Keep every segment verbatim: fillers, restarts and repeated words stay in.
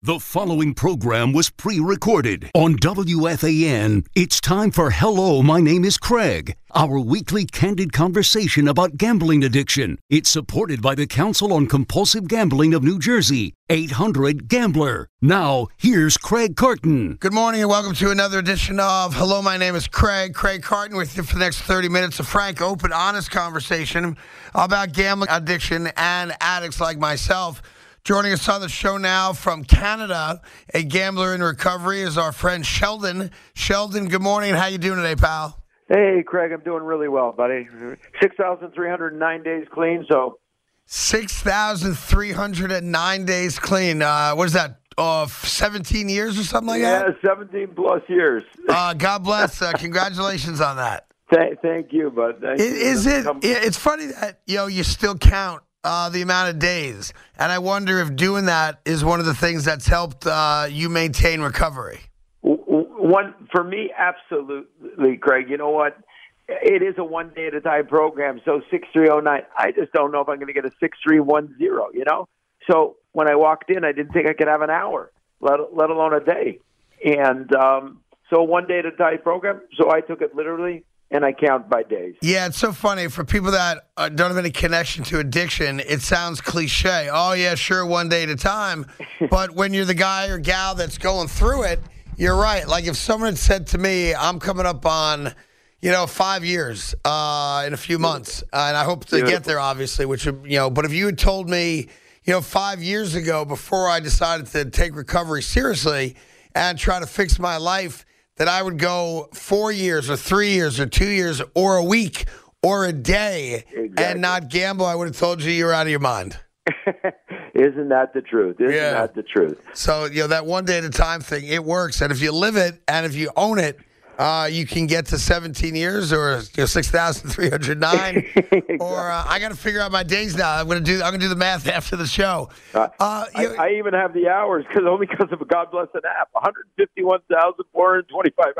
The following program was pre-recorded on W F A N. It's time for Hello, My Name is Craig, our weekly candid conversation about gambling addiction. It's supported by the Council on Compulsive Gambling of New Jersey, eight hundred gambler. Now, here's Craig Carton. Good morning and welcome to another edition of Hello, My Name is Craig. Craig Carton with you for the next thirty minutes. A frank, open, honest conversation about gambling addiction and addicts like myself. Joining us on the show now from Canada, a gambler in recovery, is our friend Sheldon. Sheldon, good morning. How you doing today, pal? Hey, Craig, I'm doing really well, buddy. six thousand three hundred nine days clean, so... six thousand three hundred nine days clean. Uh, what is that, uh, seventeen years or something like yeah, that? Yeah, seventeen plus years. Uh, God bless. Uh, congratulations on that. Th- thank you, bud. Thank Is, you. is it, Come- it's funny that, you know, you still count Uh, the amount of days. And I wonder if doing that is one of the things that's helped uh, you maintain recovery. One for me, absolutely, Craig. You know what? It is a one day at a time program. So six three oh nine. I just don't know if I'm going to get a six three one zero. You know. So when I walked in, I didn't think I could have an hour, let let alone a day. And um, so one day at a time program. So I took it literally. And I count by days. Yeah, it's so funny. For people that uh, don't have any connection to addiction, it sounds cliche. Oh, yeah, sure, one day at a time. But when you're the guy or gal that's going through it, you're right. Like if someone had said to me, I'm coming up on, you know, five years uh, in a few months, uh, and I hope to get there, obviously, which, you know, but if you had told me, you know, five years ago before I decided to take recovery seriously and try to fix my life, that I would go four years or three years or two years or a week or a day exactly. and not gamble, I would have told you you were out of your mind. Isn't that the truth? Isn't Yeah. that the truth? So, you know, that one day at a time thing, it works. And if you live it and if you own it, uh, you can get to seventeen years or you know, six thousand three hundred nine. Exactly. Or uh, I got to figure out my days now. I'm going to do I'm going to do the math after the show. Uh, uh, I, you, I even have the hours because only because of a God bless an app. one hundred fifty-one thousand four hundred twenty-five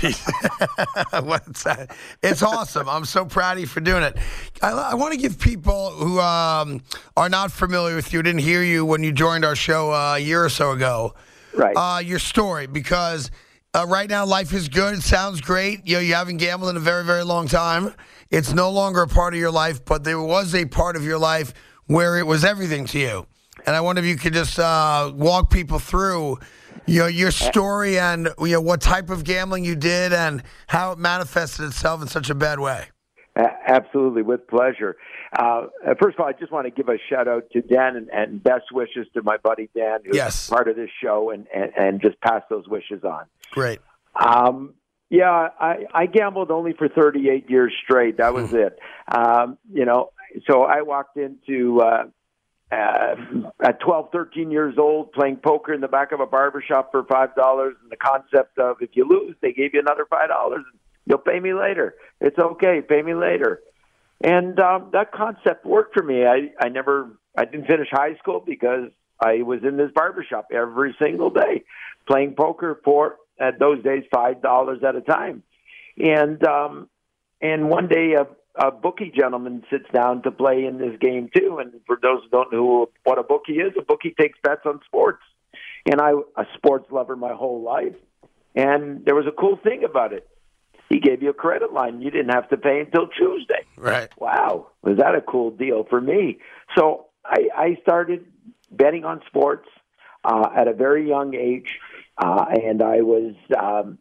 hours. What's that? It's awesome. I'm so proud of you for doing it. I, I want to give people who um, are not familiar with you, didn't hear you when you joined our show uh, a year or so ago, right? Uh, your story, because uh, right now life is good. It sounds great. You know, you haven't gambled in a very, very long time. It's no longer a part of your life, but there was a part of your life where it was everything to you. And I wonder if you could just uh, walk people through, you know, your story and you know what type of gambling you did and how it manifested itself in such a bad way. Absolutely, with pleasure. Uh, first of all, I just want to give a shout out to Dan and, and best wishes to my buddy Dan, who's yes. part of this show, and, and, and just pass those wishes on. Great. Um, yeah, I, I gambled only for thirty-eight years straight. That was it. Um, you know, so I walked into uh, uh, at twelve, thirteen years old playing poker in the back of a barbershop for five dollars, and the concept of if you lose, they gave you another five dollars. You'll pay me later. It's okay. Pay me later. And um, that concept worked for me. I, I never, I didn't finish high school because I was in this barbershop every single day playing poker for, at those days, five dollars at a time. And um, and one day a, a bookie gentleman sits down to play in this game too. And for those who don't know what a bookie is, a bookie takes bets on sports. And I, a sports lover my whole life. And there was a cool thing about it. He gave you a credit line. You didn't have to pay until Tuesday. Right. Wow. Was that a cool deal for me? So I, I started betting on sports uh, at a very young age, uh, and I was um,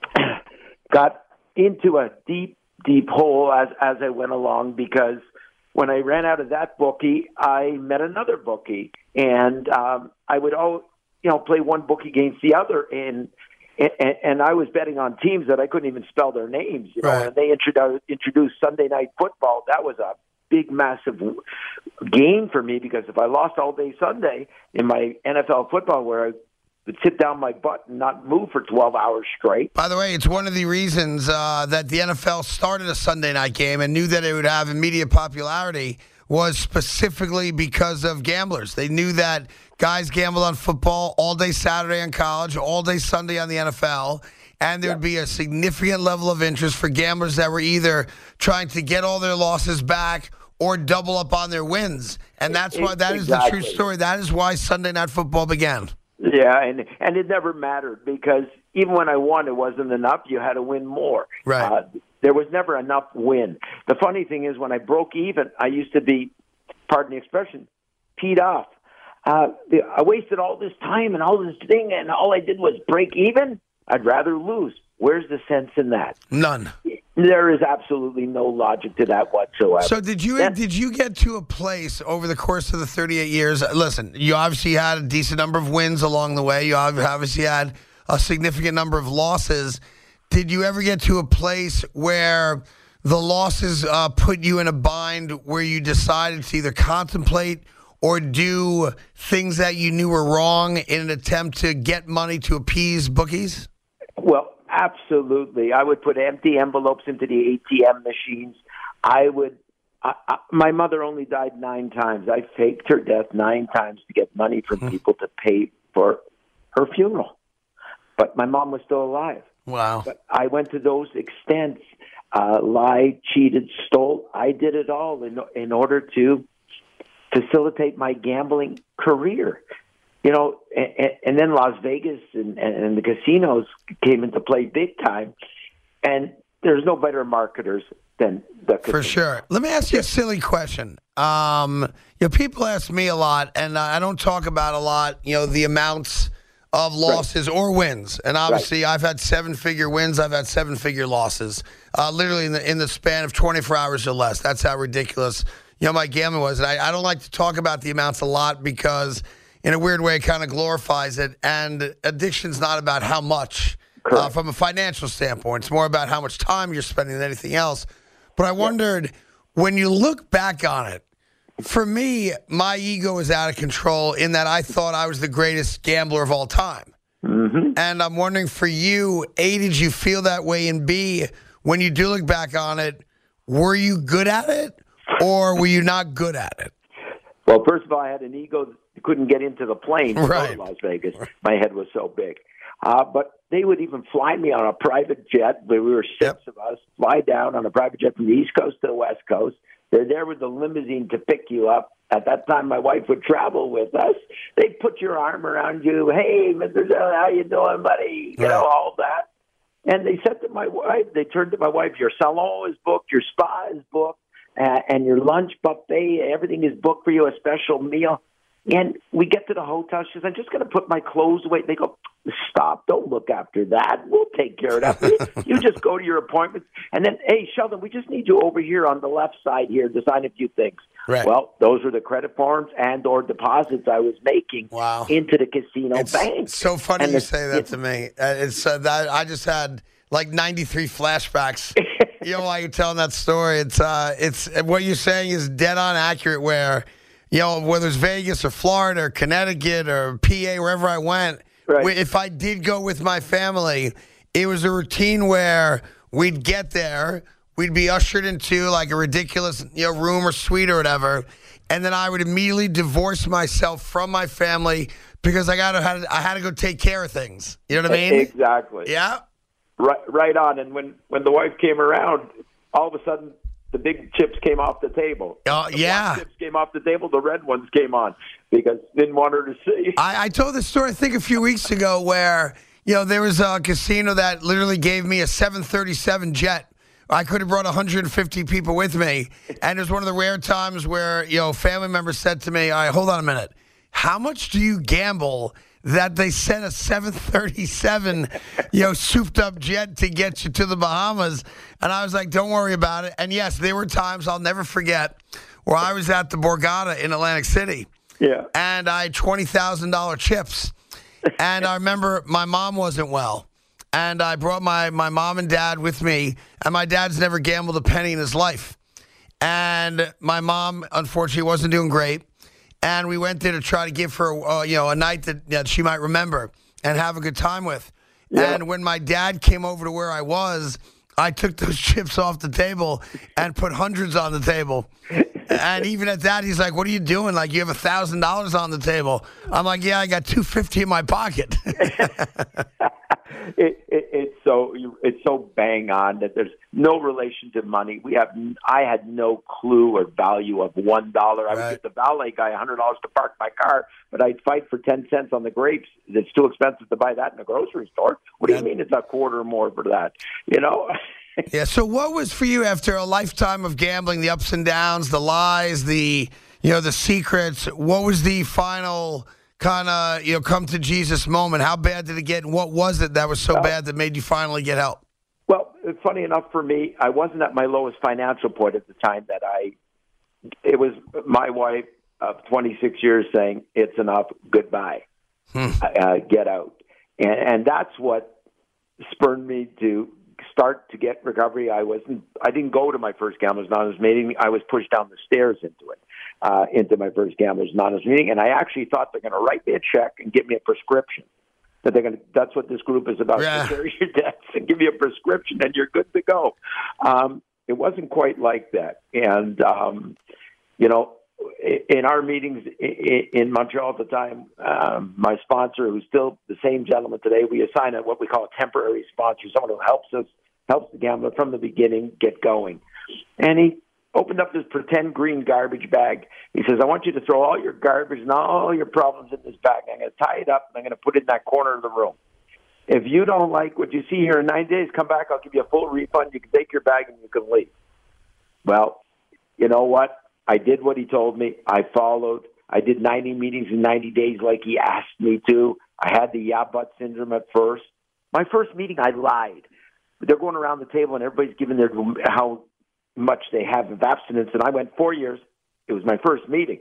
got into a deep, deep hole as, as I went along because when I ran out of that bookie, I met another bookie, and um, I would all you know play one bookie against the other, and And, and I was betting on teams that I couldn't even spell their names. You know, right. and they introduced introduced Sunday Night Football. That was a big, massive gain for me because if I lost all day Sunday in my N F L football, where I would sit down my butt and not move for twelve hours straight. By the way, it's one of the reasons uh, that the N F L started a Sunday night game and knew that it would have immediate popularity was specifically because of gamblers. They knew that guys gambled on football all day Saturday in college, all day Sunday on the N F L, and there would be a significant level of interest for gamblers that were either trying to get all their losses back or double up on their wins. And that's why that is the Exactly. true story. That is why Sunday Night Football began. Yeah, and and it never mattered because even when I won, it wasn't enough. You had to win more. Right. Uh, there was never enough win. The funny thing is, when I broke even, I used to be, pardon the expression, peed off. Uh, I wasted all this time and all this thing, and all I did was break even. I'd rather lose. Where's the sense in that? None. There is absolutely no logic to that whatsoever. So did you That- did you get to a place over the course of the thirty-eight years? Listen, you obviously had a decent number of wins along the way. You obviously had a significant number of losses. Did you ever get to a place where the losses uh, put you in a bind where you decided to either contemplate or do things that you knew were wrong in an attempt to get money to appease bookies? Well, absolutely. I would put empty envelopes into the A T M machines. I would. I, I, my mother only died nine times. I faked her death nine times to get money from people to pay for her funeral. But my mom was still alive. Wow. But I went to those extents, uh, lied, cheated, stole. I did it all in in order to facilitate my gambling career. You know, and, and then Las Vegas and, and the casinos came into play big time. And there's no better marketers than the casinos. For sure. Let me ask you a silly question. Um, you know, people ask me a lot, and I don't talk about a lot, you know, the amounts of losses right. or wins. And obviously, right. I've had seven-figure wins. I've had seven-figure losses, uh, literally in the in the span of twenty-four hours or less. That's how ridiculous, you know, my gambling was. And I, I don't like to talk about the amounts a lot because, in a weird way, it kind of glorifies it. And addiction's not about how much uh, from a financial standpoint. It's more about how much time you're spending than anything else. But I wondered, yeah. when you look back on it, for me, my ego is out of control in that I thought I was the greatest gambler of all time. Mm-hmm. And I'm wondering for you, A, did you feel that way? And B, when you do look back on it, were you good at it or were you not good at it? Well, first of all, I had an ego that couldn't get into the plane to right. go to Las Vegas. My head was so big. Uh, but they would even fly me on a private jet. We were six yep. of us, fly down on a private jet from the East Coast to the West Coast. They're there with the limousine to pick you up. At that time, my wife would travel with us. They'd put your arm around you. Hey, Mister Zell, how you doing, buddy? You right. know, all that. And they said to my wife, they turned to my wife, your salon is booked, your spa is booked, uh, and your lunch buffet, everything is booked for you, a special meal. And we get to the hotel. She says, I'm just going to put my clothes away. They go, stop. Don't look after that. We'll take care of that. You just go to your appointment. And then, hey, Sheldon, we just need you over here on the left side here to sign a few things. Right. Well, those are the credit forms and or deposits I was making wow. into the casino it's bank. It's so funny and you the, say that it, to me. Uh, it's uh, that I just had like ninety-three flashbacks. You know why you're telling that story? It's uh, it's what you're saying is dead on accurate. Where you know whether it's Vegas or Florida or Connecticut or P A, wherever I went, right. if I did go with my family, it was a routine where we'd get there, we'd be ushered into like a ridiculous you know room or suite or whatever, and then I would immediately divorce myself from my family because I got to had I had to go take care of things. You know what I mean? Exactly. Yeah. Right, right on. And when, when the wife came around, all of a sudden the big chips came off the table. Oh, uh, the yeah. black chips came off the table. The red ones came on because didn't want her to see. I, I told this story, I think, a few weeks ago where, you know, there was a casino that literally gave me a seven thirty-seven jet. I could have brought one hundred fifty people with me. And it was one of the rare times where, you know, family members said to me, all right, hold on a minute. How much do you gamble that they sent a seven thirty-seven, you know, souped-up jet to get you to the Bahamas? And I was like, don't worry about it. And, yes, there were times I'll never forget where I was at the Borgata in Atlantic City. Yeah. And I had twenty thousand dollars chips. And I remember my mom wasn't well. And I brought my, my mom and dad with me. And my dad's never gambled a penny in his life. And my mom, unfortunately, wasn't doing great. And we went there to try to give her, uh, you know, a night that, that she might remember and have a good time with. Yeah. And when my dad came over to where I was, I took those chips off the table and put hundreds on the table. And even at that, he's like, what are you doing? Like, you have one thousand dollars on the table. I'm like, yeah, I got two hundred fifty dollars in my pocket. it, it, it's so it's so bang on that there's no relation to money. We have I had no clue or value of one dollar. I Right. would give the valet guy a hundred dollars to park my car, but I'd fight for ten cents on the grapes. It's too expensive to buy that in a grocery store. What do you Yeah. mean it's a quarter more for that? You know. Yeah. So, what was for you after a lifetime of gambling, the ups and downs, the lies, the you know the secrets? What was the final kind of you know come to Jesus moment? How bad did it get? And what was it that was so Uh, bad that made you finally get help? Well, funny enough for me, I wasn't at my lowest financial point at the time that I, it was my wife of twenty-six years saying, it's enough, goodbye, Hmm. uh, get out. And, and that's what spurred me to start to get recovery. I wasn't, I didn't go to my first Gamblers Anonymous meeting. I was pushed down the stairs into it, uh, into my first Gamblers Anonymous meeting. And I actually thought they're going to write me a check and give me a prescription. That they're going to, that's what this group is about. Yeah. To carry your debts and give you a prescription and you're good to go. Um, it wasn't quite like that. And, um, you know, in our meetings in Montreal at the time, um, my sponsor, who's still the same gentleman today, we assign a, what we call a temporary sponsor, someone who helps us, helps the gambler from the beginning get going. And he opened up this pretend green garbage bag. He says, I want you to throw all your garbage and all your problems in this bag. I'm going to tie it up, and I'm going to put it in that corner of the room. If you don't like what you see here in nine days, come back. I'll give you a full refund. You can take your bag and you can leave. Well, you know what? I did what he told me. I followed. I did ninety meetings in ninety days like he asked me to. I had the yeah but syndrome at first. My first meeting, I lied. They're going around the table, and everybody's giving their how much they have of abstinence, and I went four years. It was my first meeting.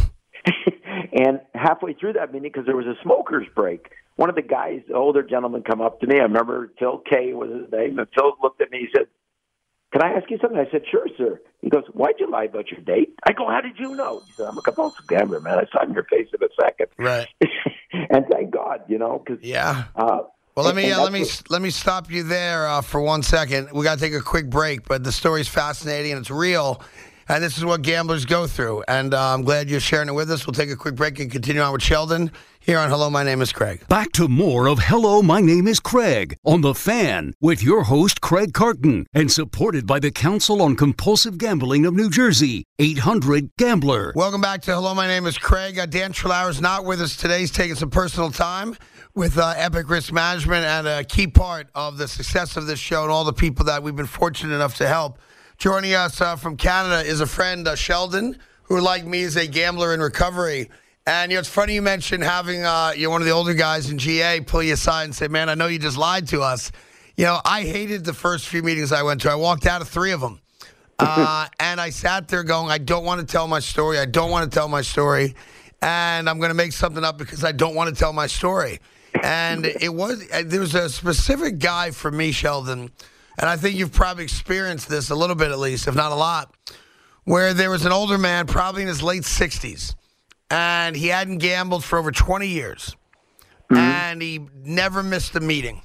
And halfway through that meeting, because there was a smoker's break, one of the guys, the older gentleman, come up to me. I remember Phil K was his name, and Phil looked at me. He said, can I ask you something? I said, sure, sir. He goes, why'd you lie about your date? I go, how did you know? He said, I'm a compulsive gambler, man. I saw it in your face in a second. Right. And thank God, you know, because Yeah. uh, Well, let me and uh, let me that's let me stop you there uh, for one second. We got to take a quick break, but the story's fascinating and it's real, and this is what gamblers go through. And uh, I'm glad you're sharing it with us. We'll take a quick break and continue on with Sheldon here on Hello, My Name is Craig. Back to more of Hello, My Name is Craig on The Fan with your host, Craig Carton, and supported by the Council on Compulsive Gambling of New Jersey, eight hundred gambler. Welcome back to Hello, My Name is Craig. Uh, Dan Trelauer is not with us today. He's taking some personal time with uh, Epic Risk Management, and a key part of the success of this show and all the people that we've been fortunate enough to help. Joining us uh, from Canada is a friend, uh, Sheldon, who, like me, is a gambler in recovery. And, you know, it's funny you mentioned having, uh, you know, one of the older guys in G A pull you aside and say, man, I know you just lied to us. You know, I hated the first few meetings I went to. I walked out of three of them. Uh, and I sat there going, I don't want to tell my story. I don't want to tell my story. And I'm going to make something up because I don't want to tell my story. And it was, there was a specific guy for me, Sheldon, and I think you've probably experienced this a little bit at least, if not a lot, where there was an older man, probably in his late sixties, and he hadn't gambled for over twenty years, mm-hmm. and he never missed a meeting.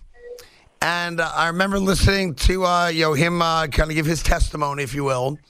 And uh, I remember listening to uh, you know him uh, kind of give his testimony, if you will,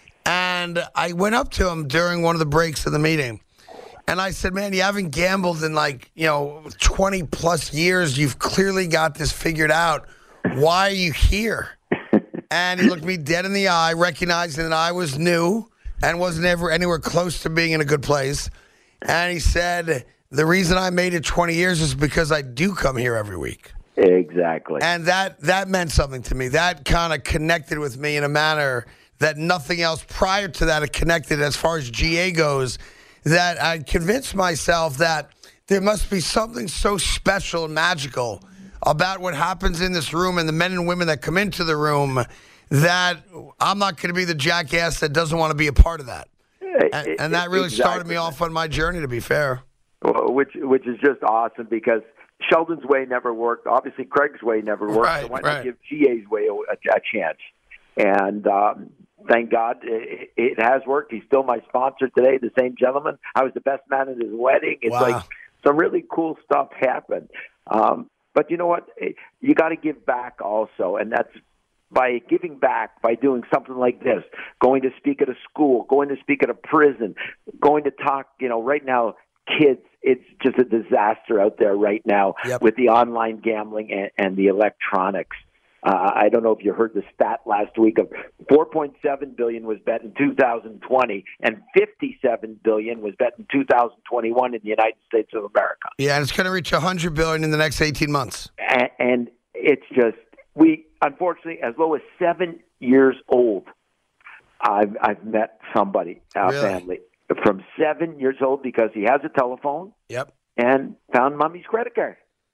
and I went up to him during one of the breaks of the meeting. And I said, man, you haven't gambled in like, you know, twenty plus years. You've clearly got this figured out. Why are you here? And he looked me dead in the eye, recognizing that I was new and wasn't ever anywhere close to being in a good place. And he said, the reason I made it twenty years is because I do come here every week. Exactly. And that, that meant something to me. That kind of connected with me in a manner that nothing else prior to that had connected as far as G A goes, that I convinced myself that there must be something so special and magical about what happens in this room and the men and women that come into the room that I'm not going to be the jackass that doesn't want to be a part of that. And, and that really exactly. started me off on my journey, to be fair. Well, which which is just awesome because Sheldon's way never worked. Obviously, Craig's way never worked. Right, so why right. not give G A's way a, a, a chance? And um, thank God it, it has worked. He's still my sponsor today, the same gentleman. I was the best man at his wedding. It's Wow. like some really cool stuff happened. Um, but you know what? You got to give back also, and that's by giving back, by doing something like this, going to speak at a school, going to speak at a prison, going to talk, you know, right now, kids it's just a disaster out there right now Yep. with the online gambling and, and the electronics. Uh, I don't know if you heard the stat last week of four point seven billion dollars was bet in two thousand twenty and fifty-seven billion dollars was bet in two thousand twenty-one in the United States of America. Yeah, and it's going to reach one hundred billion dollars in the next eighteen months. And, and it's just, we, unfortunately, as low as seven years old, I've, I've met somebody, our Really? family, from seven years old because he has a telephone Yep. and found mommy's credit card.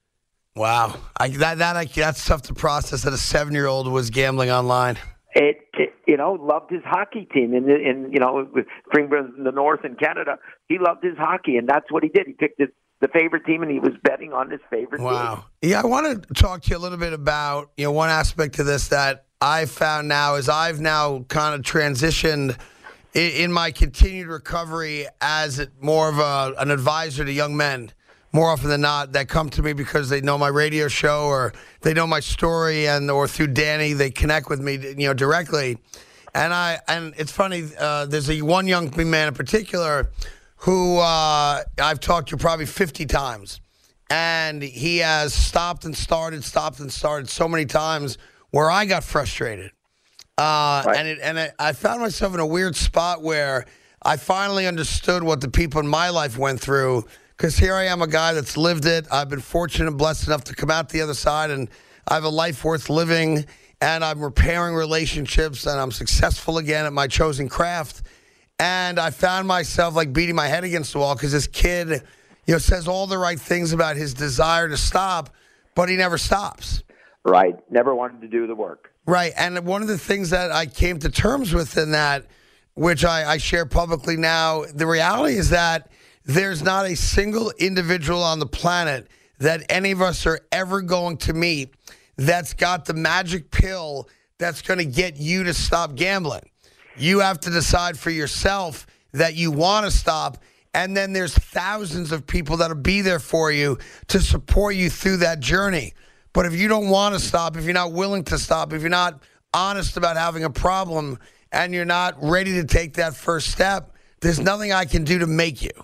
Wow. I, that, that, I, that's tough to process that a seven-year-old was gambling online. It, it, you know, loved his hockey team in, in you know, with Springburn in the North in Canada. He loved his hockey, and that's what he did. He picked his, the favorite team, and he was betting on his favorite Wow. team. Yeah, I want to talk to you a little bit about, you know, one aspect to this that I've found now is I've now kind of transitioned in, in my continued recovery as more of a, an advisor to young men. More often than not, that come to me because they know my radio show or they know my story, and or through Danny they connect with me, you know, directly. And I and it's funny. Uh, there's a one young man in particular who uh, I've talked to probably fifty times, and he has stopped and started, stopped and started so many times where I got frustrated, uh, Right. and it, and it, I found myself in a weird spot where I finally understood what the people in my life went through. Because here I am, a guy that's lived it. I've been fortunate and blessed enough to come out the other side, and I have a life worth living, and I'm repairing relationships, and I'm successful again at my chosen craft. And I found myself like beating my head against the wall because this kid, you know, says all the right things about his desire to stop, but he never stops. Right. Never wanted to do the work. Right. And one of the things that I came to terms with in that, which I, I share publicly now, the reality is that there's not a single individual on the planet that any of us are ever going to meet that's got the magic pill that's going to get you to stop gambling. You have to decide for yourself that you want to stop, and then there's thousands of people that'll be there for you to support you through that journey. But if you don't want to stop, if you're not willing to stop, if you're not honest about having a problem, and you're not ready to take that first step, there's nothing I can do to make you.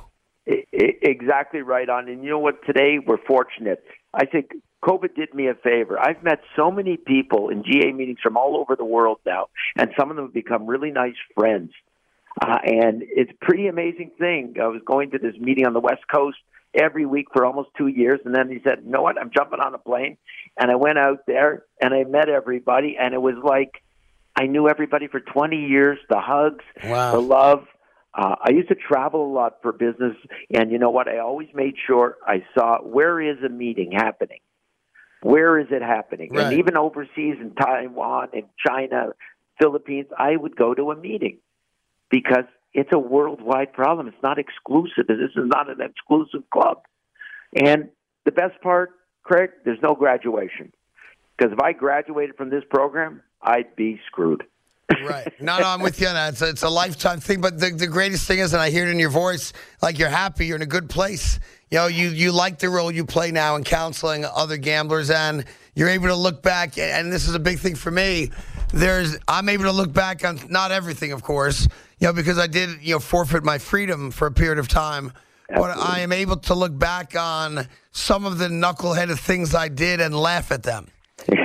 Exactly right on. And you know what? Today we're fortunate. I think COVID did me a favor. I've met so many people in G A meetings from all over the world now, and some of them have become really nice friends. Uh, and it's a pretty amazing thing. I was going to this meeting on the West Coast every week for almost two years, and then he said, you know what, I'm jumping on a plane. And I went out there, and I met everybody, and it was like I knew everybody for twenty years, the hugs, Wow. the love. Uh, I used to travel a lot for business, and you know what? I always made sure I saw where is a meeting happening. Where is it happening? Right. And even overseas in Taiwan and China, Philippines, I would go to a meeting because it's a worldwide problem. It's not exclusive. This is not an exclusive club. And the best part, Craig, there's no graduation. Because if I graduated from this program, I'd be screwed. Right. No, no, I'm with you on that. It's a, it's a lifetime thing. But the, the greatest thing is, and I hear it in your voice, like you're happy, you're in a good place. You know, you, you like the role you play now in counseling other gamblers, and you're able to look back, and this is a big thing for me. There's, I'm able to look back on not everything, of course, you know, because I did, you know, forfeit my freedom for a period of time. Absolutely. But I am able to look back on some of the knuckleheaded things I did and laugh at them.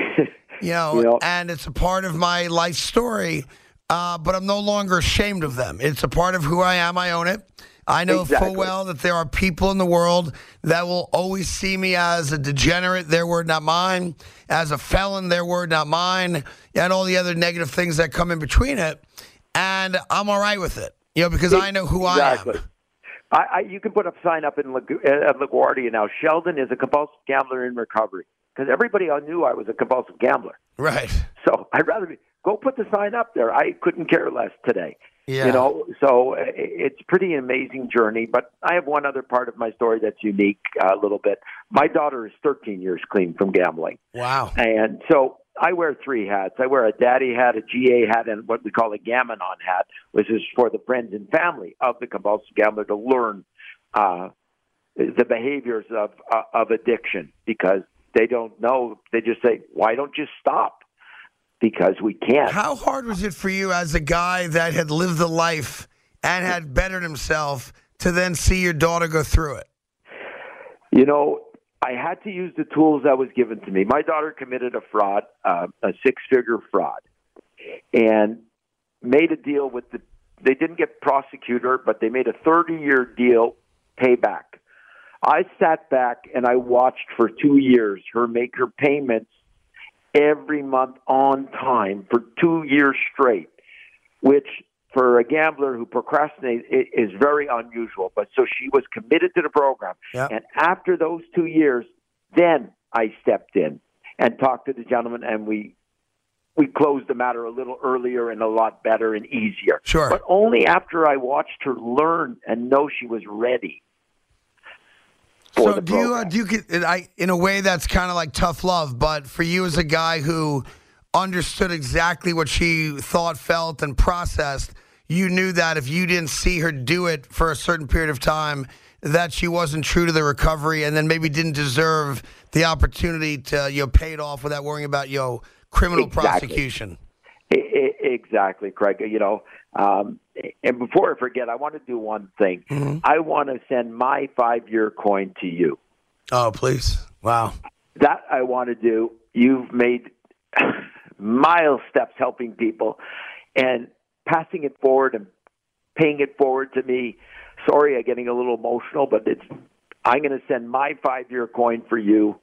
You know, You know, and it's a part of my life story, uh, but I'm no longer ashamed of them. It's a part of who I am. I own it. I know Exactly. full well that there are people in the world that will always see me as a degenerate, their word, not mine, as a felon, their word, not mine, and all the other negative things that come in between it. And I'm all right with it, you know, because I know who exactly. I am. I, I, you can put a sign up in Lagu- at LaGuardia now. Sheldon is a compulsive gambler in recovery. Because everybody knew I was a compulsive gambler. Right. So I'd rather be, go put the sign up there. I couldn't care less today. Yeah. You know, so it's pretty amazing journey. But I have one other part of my story that's unique uh, a little bit. My daughter is thirteen years clean from gambling. Wow. And so I wear three hats. I wear a daddy hat, a G A hat, and what we call a Gam-Anon hat, which is for the friends and family of the compulsive gambler to learn uh, the behaviors of uh, of addiction, because they don't know. They just say, why don't you stop? Because we can't. How hard was it for you as a guy that had lived the life and had bettered himself to then see your daughter go through it? You know, I had to use the tools that was given to me. My daughter committed a fraud, uh, a six-figure fraud, and made a deal with the. They didn't get prosecuted her, but they made a thirty-year deal payback. I sat back and I watched for two years her make her payments every month on time for two years straight, which for a gambler who procrastinates is very unusual. But so she was committed to the program. Yep. And after those two years, then I stepped in and talked to the gentleman, and we we closed the matter a little earlier and a lot better and easier. Sure. But only after I watched her learn and know she was ready. So do you, uh, do you, I, in a way that's kind of like tough love, but for you as a guy who understood exactly what she thought, felt, and processed, you knew that if you didn't see her do it for a certain period of time, that she wasn't true to the recovery and then maybe didn't deserve the opportunity to, you know, pay it off without worrying about, you know, criminal exactly. prosecution. I, I, exactly, Craig. You know, um, and before I forget, I want to do one thing. Mm-hmm. I want to send my five-year coin to you. Oh, please. Wow. That I want to do. You've made mile steps helping people and passing it forward and paying it forward to me. Sorry, I'm getting a little emotional, but it's. I'm going to send my five-year coin for you,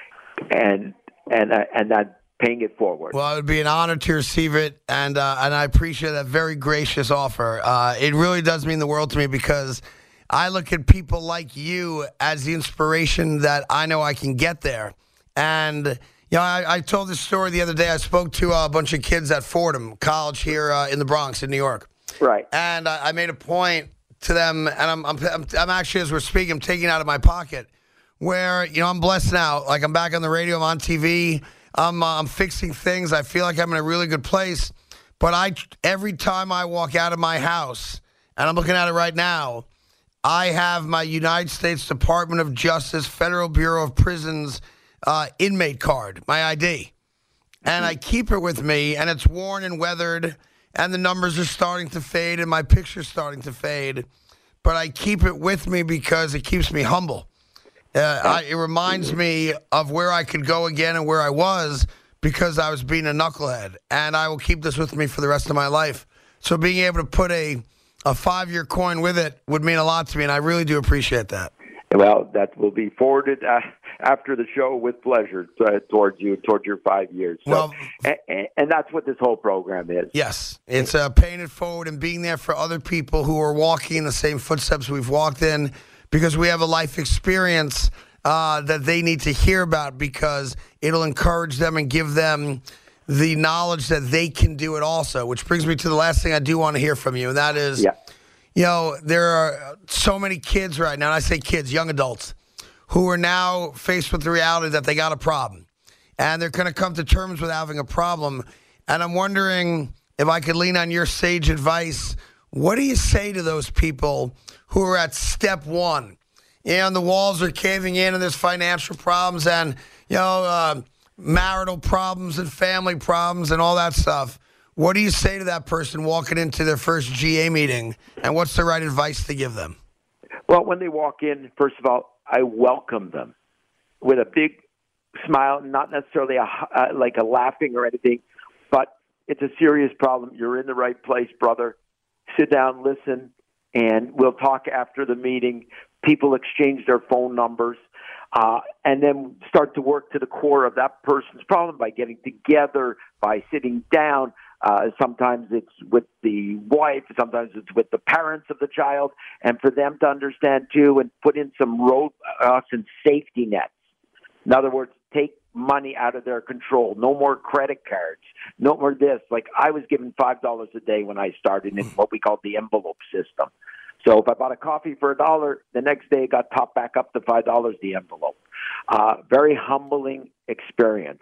and and uh, and that. Paying it forward. Well, it would be an honor to receive it, and uh, and I appreciate that very gracious offer. Uh, it really does mean the world to me because I look at people like you as the inspiration that I know I can get there. And, you know, I, I told this story the other day. I spoke to a bunch of kids at Fordham College here uh, in the Bronx in New York. Right. And I, I made a point to them, and I'm, I'm, I'm, I'm actually, as we're speaking, I'm taking it out of my pocket, where, you know, I'm blessed now. Like, I'm back on the radio, I'm on T V, I'm, uh, I'm fixing things. I feel like I'm in a really good place. But I, every time I walk out of my house, and I'm looking at it right now, I have my United States Department of Justice, Federal Bureau of Prisons uh, inmate card, my I D. And I keep it with me, and it's worn and weathered, and the numbers are starting to fade, and my picture's starting to fade. But I keep it with me because it keeps me humble. Uh, I, it reminds me of where I could go again and where I was because I was being a knucklehead. And I will keep this with me for the rest of my life. So being able to put a, a five-year coin with it would mean a lot to me, and I really do appreciate that. Well, that will be forwarded uh, after the show with pleasure uh, towards you, towards your five years. So, well, and, and that's what this whole program is. Yes. It's uh, paying it forward and being there for other people who are walking in the same footsteps we've walked in, because we have a life experience uh, that they need to hear about, because it'll encourage them and give them the knowledge that they can do it also, which brings me to the last thing I do want to hear from you, and that is, yeah. you know, there are so many kids right now, and I say kids, young adults, who are now faced with the reality that they got a problem, and they're going to come to terms with having a problem, and I'm wondering if I could lean on your sage advice. What do you say to those people who are at step one? You know, and the walls are caving in, and there's financial problems and, you know, uh, marital problems and family problems and all that stuff. What do you say to that person walking into their first G A meeting, and what's the right advice to give them? Well, when they walk in, first of all, I welcome them with a big smile, not necessarily a, uh, like a laughing or anything, but it's a serious problem. You're in the right place, brother. Sit down, listen, and we'll talk after the meeting. People exchange their phone numbers, uh, and then start to work to the core of that person's problem by getting together, by sitting down. Uh, sometimes it's with the wife, sometimes it's with the parents of the child, and for them to understand too and put in some roadblocks and safety nets. In other words, take money out of their control. No more credit cards. No more this. Like, I was given five dollars a day when I started in what we called the envelope system. So if I bought a coffee for a dollar, the next day it got topped back up to five dollars, the envelope. Uh, very humbling experience.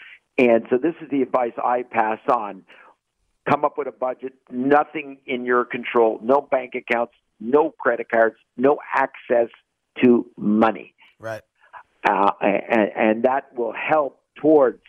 And so this is the advice I pass on. Come up with a budget, nothing in your control, no bank accounts, no credit cards, no access to money. Right. Uh, and, and that will help towards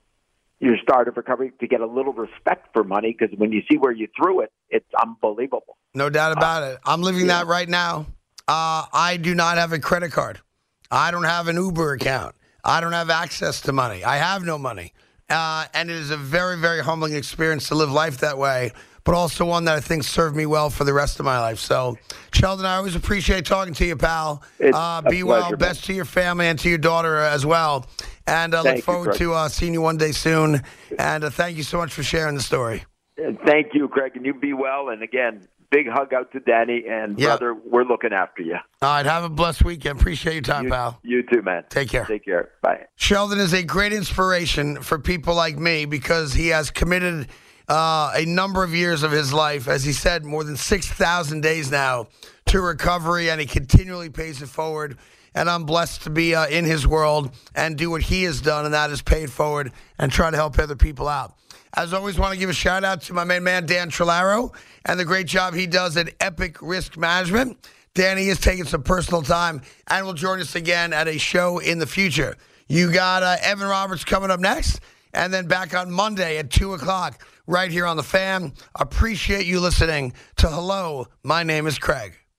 your start of recovery to get a little respect for money, because when you see where you threw it, it's unbelievable. No doubt about uh, it. I'm living yeah. that right now. Uh, I do not have a credit card. I don't have an Uber account. I don't have access to money. I have no money. Uh, and it is a very, very humbling experience to live life that way, but also one that I think served me well for the rest of my life. So, Sheldon, I always appreciate talking to you, pal. Uh, be well. Pleasure, Best to your family and to your daughter as well. And uh, look you, forward Craig. to uh, seeing you one day soon. And uh, thank you so much for sharing the story. And thank you, Craig, and you be well. And again, big hug out to Danny, and Yeah. brother, we're looking after you. All right, have a blessed weekend. Appreciate your time, You, pal. you too, man. Take care. Take care. Bye. Sheldon is a great inspiration for people like me because he has committed uh, a number of years of his life, as he said, more than six thousand days now to recovery, and he continually pays it forward. And I'm blessed to be uh, in his world and do what he has done, and that is pay it forward and try to help other people out. As always, want to give a shout out to my main man, Dan Trillaro, and the great job he does at Epic Risk Management. Danny is taking some personal time and will join us again at a show in the future. You got uh, Evan Roberts coming up next, and then back on Monday at two o'clock right here on The Fan. Appreciate you listening to Hello, My Name is Craig.